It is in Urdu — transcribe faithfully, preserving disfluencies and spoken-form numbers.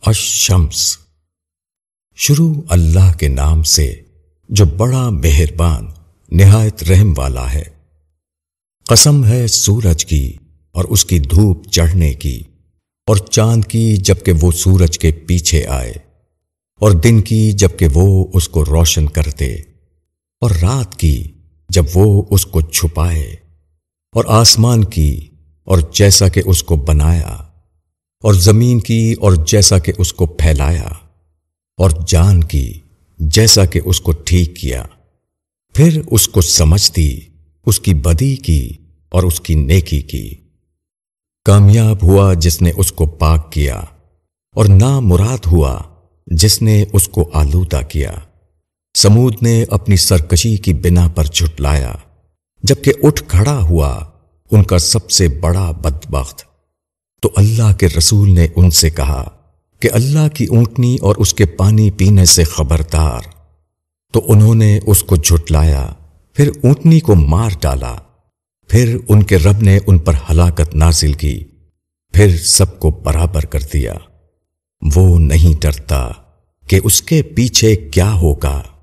الشمس۔ شروع اللہ کے نام سے جو بڑا مہربان نہایت رحم والا ہے۔ قسم ہے سورج کی اور اس کی دھوپ چڑھنے کی، اور چاند کی جبکہ وہ سورج کے پیچھے آئے، اور دن کی جبکہ وہ اس کو روشن کرتے، اور رات کی جب وہ اس کو چھپائے، اور آسمان کی اور جیسا کہ اس کو بنایا، اور زمین کی اور جیسا کہ اس کو پھیلایا، اور جان کی جیسا کہ اس کو ٹھیک کیا، پھر اس کو سمجھ دی، اس کی بدی کی اور اس کی نیکی کی۔ کامیاب ہوا جس نے اس کو پاک کیا، اور نامراد ہوا جس نے اس کو آلودہ کیا۔ سمود نے اپنی سرکشی کی بنا پر جھٹلایا، جبکہ اٹھ کھڑا ہوا ان کا سب سے بڑا بدبخت۔ تو اللہ کے رسول نے ان سے کہا کہ اللہ کی اونٹنی اور اس کے پانی پینے سے خبردار۔ تو انہوں نے اس کو جھٹلایا، پھر اونٹنی کو مار ڈالا، پھر ان کے رب نے ان پر ہلاکت نازل کی، پھر سب کو برابر کر دیا۔ وہ نہیں ڈرتا کہ اس کے پیچھے کیا ہوگا۔